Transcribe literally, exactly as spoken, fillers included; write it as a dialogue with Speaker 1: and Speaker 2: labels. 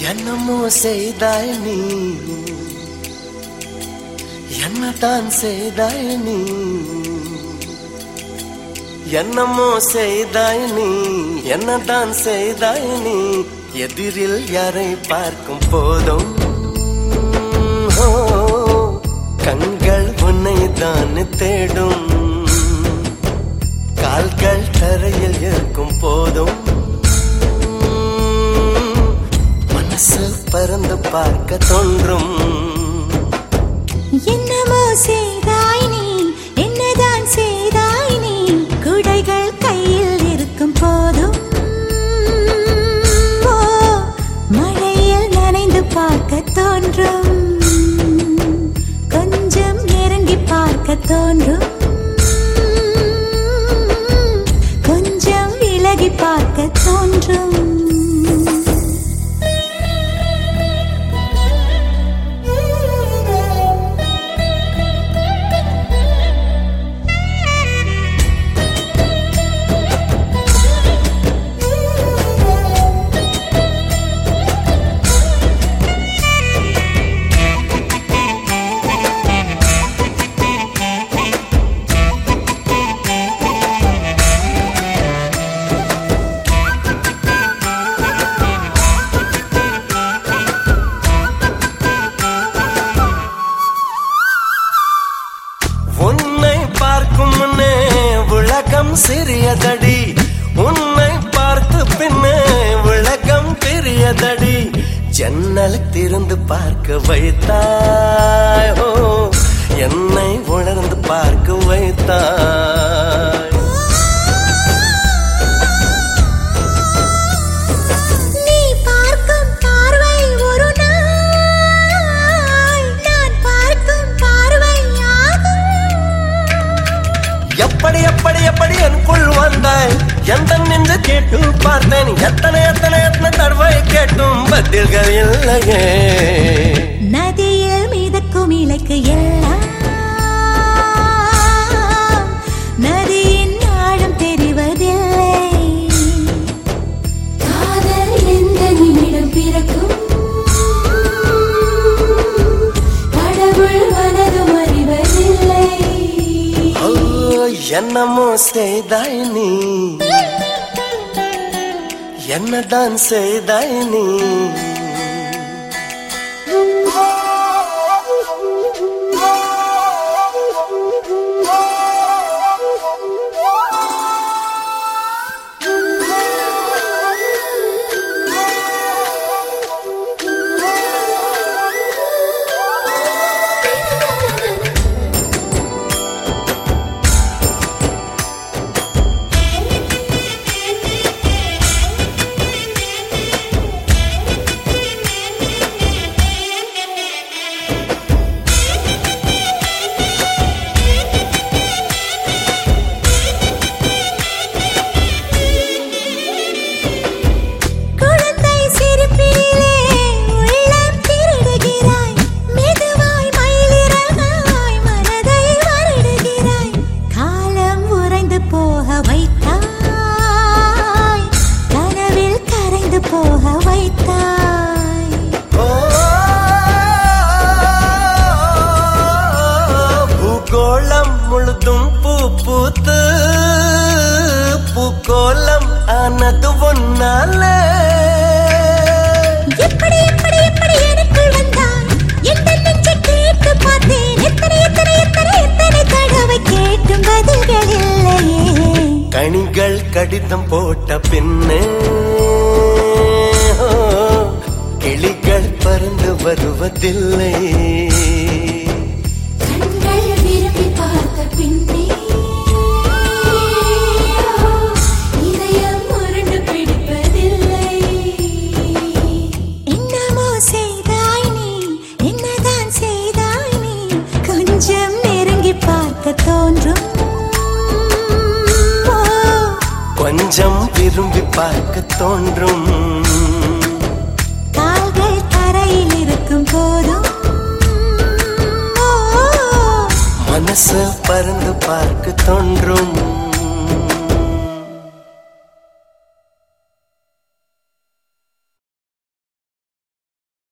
Speaker 1: என்னமோ செய்தாய் நீ, என்னதான் செய்தாய் நீ, என்னமோ செய்தாய் நீ, என்னதான் செய்தாய் நீ. எதிரில் யாரை பார்க்கும் போதும் கண்கள் உன்னை தான் தேடும். கால்கள் தரையில் இருக்கும் போதும் மனசு பறந்து பார்க்க தோன்றும்.
Speaker 2: என்னமோ செய்தாய் நீ, என்னதான் செய்தாய் நீ. குடைகள் கையில் இருக்கும் போதும் மழையில் நனைந்து பார்க்க தோன்றும். கொஞ்சம் நெருங்கி பார்க்க தோன்றும், கொஞ்சம் விலகி பார்க்க தோன்றும்.
Speaker 1: சிறியதடி உன்னை பார்த்து பின்னே விளக்கம் பெரியதடி. ஜன்னல் திறந்து பார்க்க வைத்தாய், ஓ என்னை உணர்ந்து பார்க்க வைத்தாய். எப்படி எப்படி எப்படி எனக்குள் வந்தாய், எந்த நின்று கேட்டு பார்த்தேன். எத்தனை எத்தனை எத்தனை தடவை கேட்டும் பதில்கள் இல்லையே.
Speaker 2: நதியில் மிதக்கும் இலைக்கு எல்லாம் நதியின் ஆழம் தெரிவதில்லை. காதல் எந்த நிமிடம் பிறக்கும் கடவுள் மனதும் அறிவதில்லை.
Speaker 1: என்னமோ செய்தாய் நீ, என்னதான் செய்தாய் நீ. பூகோளம் முழுதும் பூ பூத்து பூகோளம் ஆனது ஒன்னால.
Speaker 2: எப்படி எப்படி எப்படி எனக்குள் வந்தாய், எந்த நெஞ்சை கேட்டு பார்த்தேன். எத்தனை எத்தனை எத்தனை எத்தனை தடவை கேட்டும் பதில்கள் இல்லையே.
Speaker 1: கனிகள் கடிதம் போட்ட பின்னே கிளிகள் பறந்து வருவதில்லை.
Speaker 2: கண்கள் விரும்பி பார்த்த பின்னே இதயம் முரண்டு பிடிப்பதில்லை. என்னமோ செய்தாய் நீ, என்னதான் செய்தாய் நீ. கொஞ்சம் நெருங்கி பார்க்க தோன்றும்,
Speaker 1: கொஞ்சம் விரும்பி பார்க்க தோன்றும்.
Speaker 2: கால்கள் தரையில் இருக்கும் போதும்
Speaker 1: மனசு பறந்து பார்க்க தோன்றும்.